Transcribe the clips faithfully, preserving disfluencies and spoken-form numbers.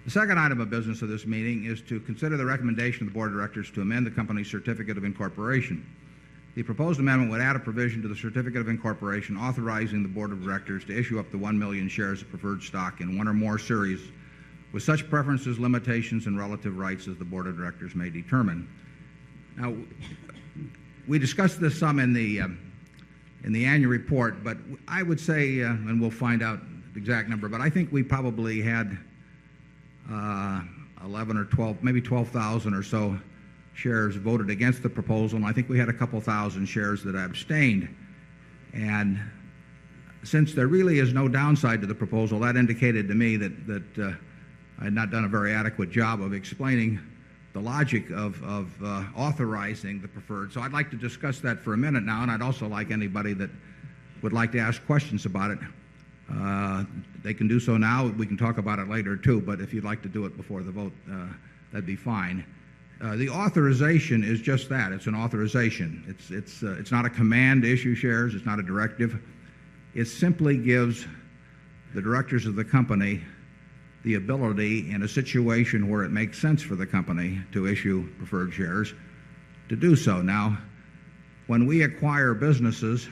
The second item of business of this meeting is to consider the recommendation of the Board of Directors to amend the company's certificate of incorporation. The proposed amendment would add a provision to the certificate of incorporation authorizing the Board of Directors to issue up to one million shares of preferred stock in one or more series with such preferences, limitations, and relative rights as the Board of Directors may determine. Now, we discussed this some in the, um, in the annual report, but I would say, uh, and we'll find out the exact number, but I think we probably had uh, eleven or twelve, maybe twelve thousand or so shares voted against the proposal, and I think we had a couple thousand shares that abstained. And since there really is no downside to the proposal, that indicated to me that, that uh, I had not done a very adequate job of explaining the logic of, of uh, authorizing the preferred. So I'd like to discuss that for a minute now, and I'd also like anybody that would like to ask questions about it. Uh, they can do so now. We can talk about it later, too, but if you'd like to do it before the vote, uh, that'd be fine. Uh, the authorization is just that. It's an authorization. It's, it's, uh, it's not a command to issue shares. It's not a directive. It simply gives the directors of the company the ability, in a situation where it makes sense for the company to issue preferred shares, to do so. Now, when we acquire businesses,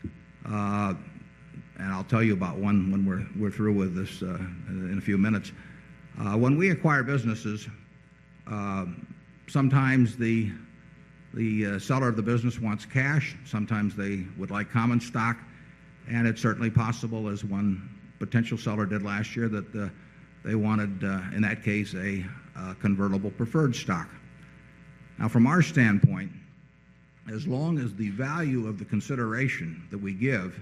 uh, and I'll tell you about one when we're, we're through with this uh, in a few minutes. Uh, when we acquire businesses, uh, sometimes the, the uh, seller of the business wants cash. Sometimes they would like common stock. And it's certainly possible, as one potential seller did last year, that uh, they wanted, uh, in that case, a uh, convertible preferred stock. Now, from our standpoint, as long as the value of the consideration that we give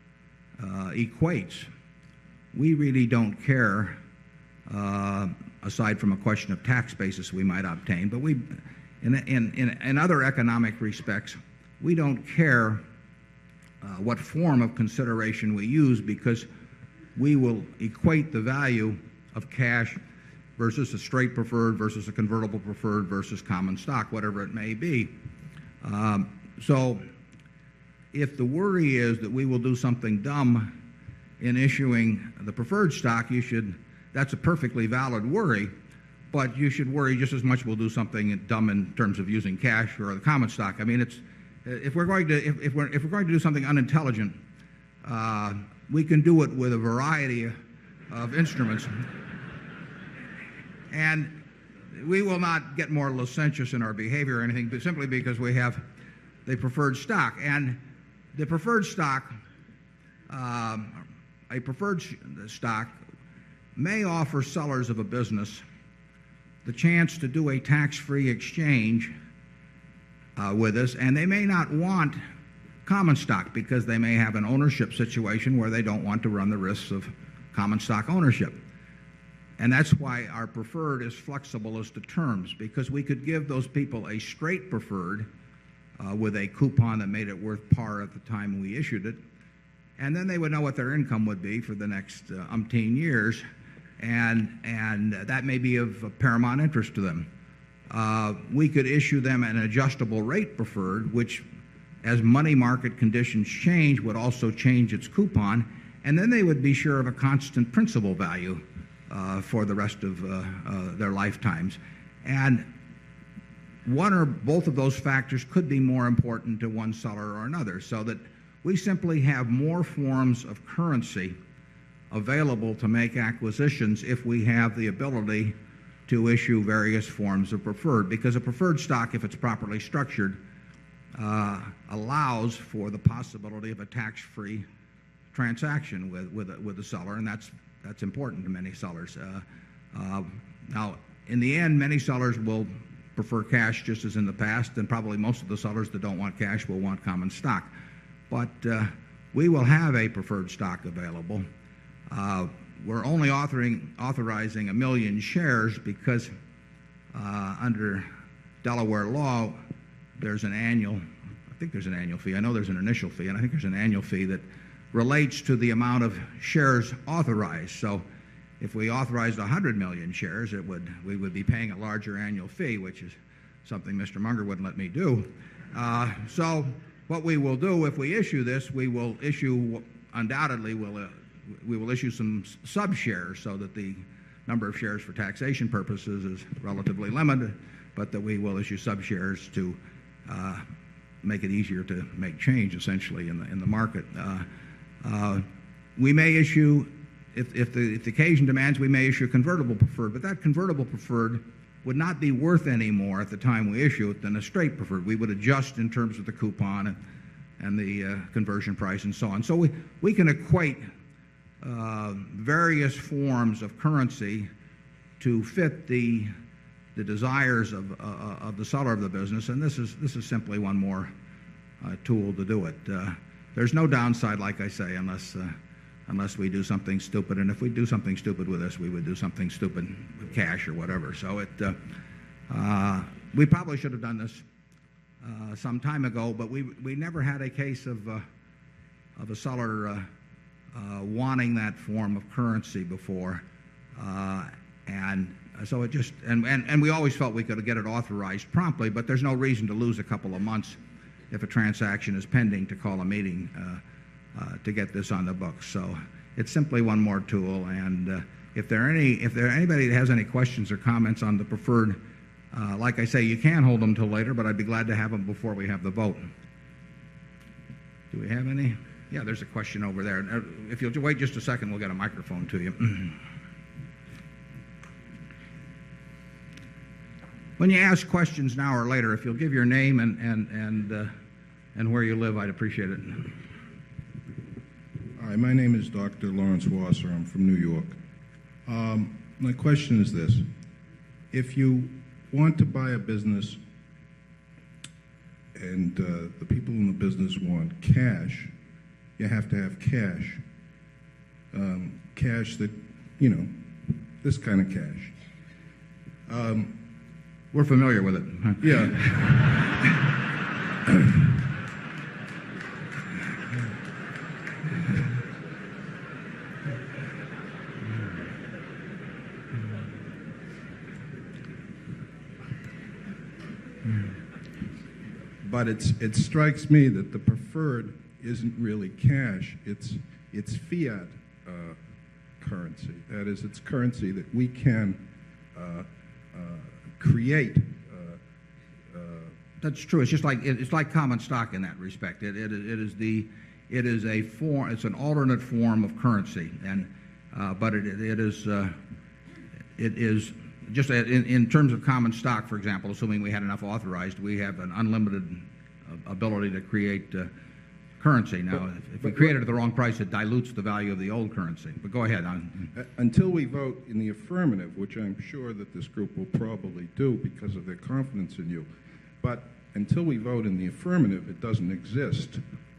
uh, equates, we really don't care, uh, aside from a question of tax basis we might obtain. But we, in, in, in, in other economic respects, we don't care uh, what form of consideration we use, because we will equate the value of cash versus a straight preferred versus a convertible preferred versus common stock, whatever it may be. Um, so if the worry is that we will do something dumb in issuing the preferred stock, you should, that's a perfectly valid worry, but you should worry just as much we'll do something dumb in terms of using cash or the common stock. I mean, it's, if we're going to, if, if, we're, if we're going to do something unintelligent, uh, we can do it with a variety of instruments. And we will not get more licentious in our behavior or anything, but simply because we have the preferred stock. And the preferred stock, uh, a preferred stock may offer sellers of a business the chance to do a tax-free exchange uh, with us, and they may not want common stock because they may have an ownership situation where they don't want to run the risks of common stock ownership. And that's why our preferred is flexible as to terms, because we could give those people a straight preferred uh, with a coupon that made it worth par at the time we issued it, and then they would know what their income would be for the next uh, umpteen years, and, and that may be of, of paramount interest to them. Uh, we could issue them an adjustable rate preferred, which, as money market conditions change, would also change its coupon, and then they would be sure of a constant principal value uh, for the rest of uh, uh, their lifetimes. And one or both of those factors could be more important to one seller or another, so that we simply have more forms of currency available to make acquisitions if we have the ability to issue various forms of preferred, because a preferred stock, if it's properly structured, uh, allows for the possibility of a tax-free transaction with, with, with the seller, and that's, that's important to many sellers. Uh, uh, now, in the end, many sellers will prefer cash just as in the past, and probably most of the sellers that don't want cash will want common stock. But uh, we will have a preferred stock available. Uh, we're only authoring, authorizing a million shares because uh, under Delaware law, there's an annual, I think there's an annual fee. I know there's an initial fee, and I think there's an annual fee that relates to the amount of shares authorized. So if we authorized one hundred million shares, it would, we would be paying a larger annual fee, which is something Mister Munger wouldn't let me do. Uh, so what we will do if we issue this, we will issue, undoubtedly, we'll, uh, we will issue some sub-shares so that the number of shares for taxation purposes is relatively limited, but that we will issue sub-shares to uh, make it easier to make change, essentially, in the, in the market. Uh, uh, we may issue, if, if, the, if the occasion demands, we may issue convertible preferred, but that convertible preferred would not be worth any more at the time we issue it than a straight preferred. We would adjust in terms of the coupon and, and the uh, conversion price and so on. So we, we can equate uh, various forms of currency to fit the, the desires of, uh, of the seller of the business, and this is, this is simply one more uh, tool to do it. Uh, there's no downside, like I say, unless, uh, unless we do something stupid, and if we do something stupid with this, we would do something stupid with cash or whatever. So it, uh, uh, we probably should have done this uh, some time ago, but we, we never had a case of, uh, of a seller uh, uh, wanting that form of currency before. Uh, and so it just, and, and, and we always felt we could get it authorized promptly, but there's no reason to lose a couple of months if a transaction is pending to call a meeting uh, uh, to get this on the books. So it's simply one more tool, and uh, if there are any, if there anybody that has any questions or comments on the preferred, uh, like I say, you can hold them till later, but I'd be glad to have them before we have the vote. Do we have any? Yeah, there's a question over there. If you'll wait just a second, we'll get a microphone to you. When you ask questions now or later, if you'll give your name and, and, and, uh, and where you live, I'd appreciate it. Hi, my name is Doctor Lawrence Wasser. I'm from New York. Um, my question is this. If you want to buy a business and uh, the people in the business want cash, you have to have cash. Um, cash that, you know, this kind of cash. Um, We're familiar with it. Yeah. But it's, it strikes me that the preferred isn't really cash. It's, it's fiat uh, currency. That is, it's currency that we can uh, uh, create. Uh, uh, That's true. It's just like it, it's like common stock in that respect. It, it, it is the it is a form. It's an alternate form of currency, and uh, but it, it is uh, it is just in, in terms of common stock, for example. Assuming we had enough authorized, we have an unlimited ability to create uh, currency. Now, but, if, if we create it at the wrong price, it dilutes the value of the old currency. But go ahead. Until we vote in the affirmative, which I'm sure that this group will probably do because of their confidence in you, but until we vote in the affirmative, it doesn't exist.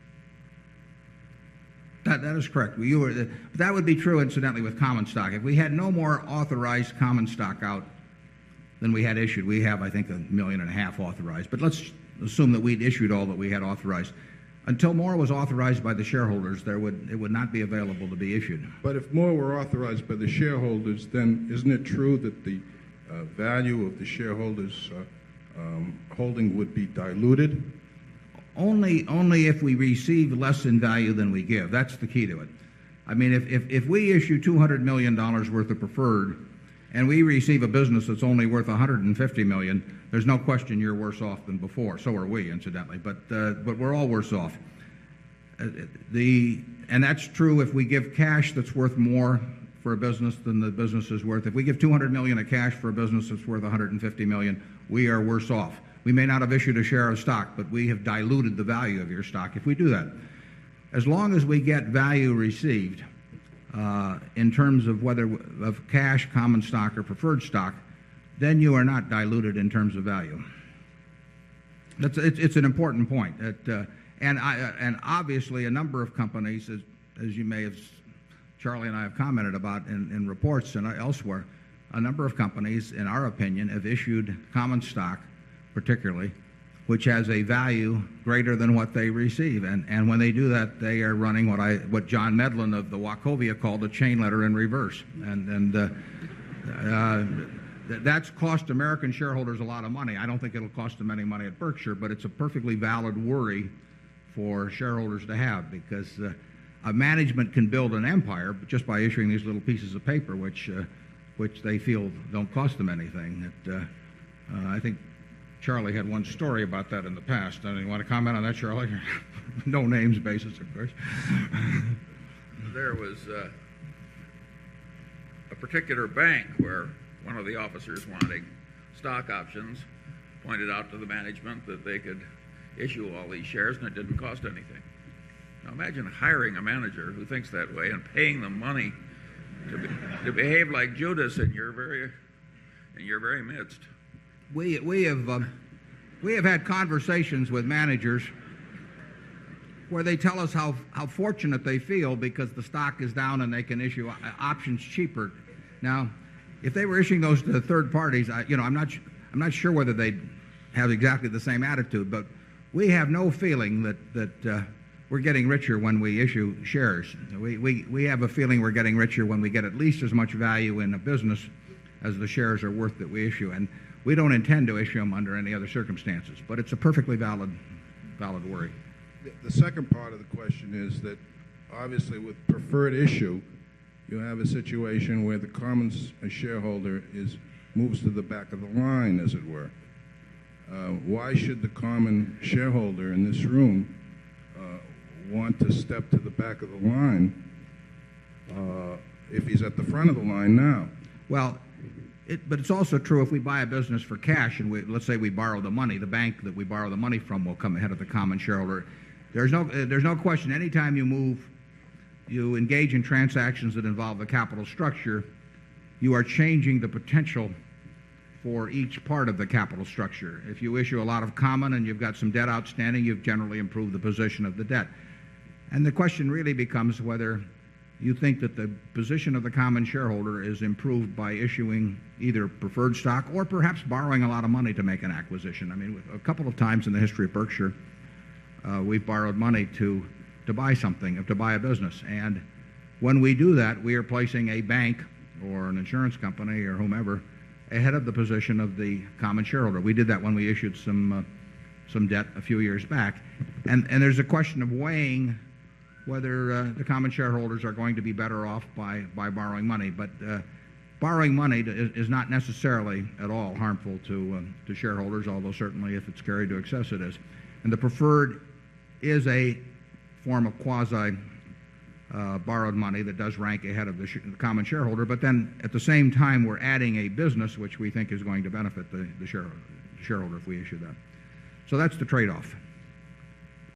That, that is correct. You were, that would be true, incidentally, with common stock. If we had no more authorized common stock out than we had issued, we have, I think, a million and a half authorized. But let's assume that we'd issued all that we had authorized. Until more was authorized by the shareholders, there would, it would not be available to be issued. But if more were authorized by the shareholders, then isn't it true that the uh, value of the shareholders' uh, um, holding would be diluted? Only, only if we receive less in value than we give. That's the key to it. I mean, if, if, if we issue two hundred million dollars worth of preferred and we receive a business that's only worth one hundred fifty million dollars, there's no question you're worse off than before. So are we, incidentally, but, uh, but we're all worse off. Uh, the, and that's true if we give cash that's worth more for a business than the business is worth. If we give two hundred million dollars of cash for a business that's worth one hundred fifty million dollars, we are worse off. We may not have issued a share of stock, but we have diluted the value of your stock if we do that. As long as we get value received uh, in terms of whether of cash, common stock, or preferred stock, then you are not diluted in terms of value. That's, it's, it's an important point. That, uh, and, I, uh, and obviously a number of companies, as, as you may have, Charlie and I have commented about in, in reports and elsewhere, a number of companies, in our opinion, have issued common stock, particularly, which has a value greater than what they receive. And, and when they do that, they are running what, I, what John Medlin of the Wachovia called a chain letter in reverse. And, and uh, uh, that's cost American shareholders a lot of money. I don't think it'll cost them any money at Berkshire, but it's a perfectly valid worry for shareholders to have, because uh, a management can build an empire just by issuing these little pieces of paper, which uh, which they feel don't cost them anything. That, uh, uh, I think Charlie had one story about that in the past. Uh, you want to comment on that, Charlie? No names basis, of course. There was uh, a particular bank where one of the officers wanting stock options pointed out to the management that they could issue all these shares and it didn't cost anything. Now imagine hiring a manager who thinks that way and paying them money to, be, to behave like Judas in your very, in your very midst. We, we, have, um, we have had conversations with managers where they tell us how, how fortunate they feel because the stock is down and they can issue options cheaper. Now, if they were issuing those to third parties, I, you know, I'm not, I'm not sure whether they'd have exactly the same attitude, but we have no feeling that, that uh, we're getting richer when we issue shares. We, we, we have a feeling we're getting richer when we get at least as much value in a business as the shares are worth that we issue. And we don't intend to issue them under any other circumstances, but it's a perfectly valid, valid worry. The second part of the question is that obviously with preferred issue, you have a situation where the common shareholder is moves to the back of the line, as it were. Uh, why should the common shareholder in this room uh, want to step to the back of the line uh, if he's at the front of the line now? Well, it, but it's also true if we buy a business for cash and we, let's say we borrow the money, the bank that we borrow the money from will come ahead of the common shareholder. There's no, uh, there's no question anytime you move, you engage in transactions that involve the capital structure, you are changing the potential for each part of the capital structure. If you issue a lot of common and you've got some debt outstanding, you've generally improved the position of the debt. And the question really becomes whether you think that the position of the common shareholder is improved by issuing either preferred stock or perhaps borrowing a lot of money to make an acquisition. I mean, a couple of times in the history of Berkshire, uh, we've borrowed money to, to buy something, to buy a business. And when we do that, we are placing a bank or an insurance company or whomever ahead of the position of the common shareholder. We did that when we issued some, uh, some debt a few years back. And, and there's a question of weighing whether uh, the common shareholders are going to be better off by, by borrowing money. But uh, borrowing money is, is not necessarily at all harmful to, um, to shareholders, although certainly if it's carried to excess it is. And the preferred is a form of quasi uh, borrowed money that does rank ahead of the, sh the common shareholder, but then at the same time we're adding a business which we think is going to benefit the, the shareholder, the shareholder if we issue that. So that's the trade-off.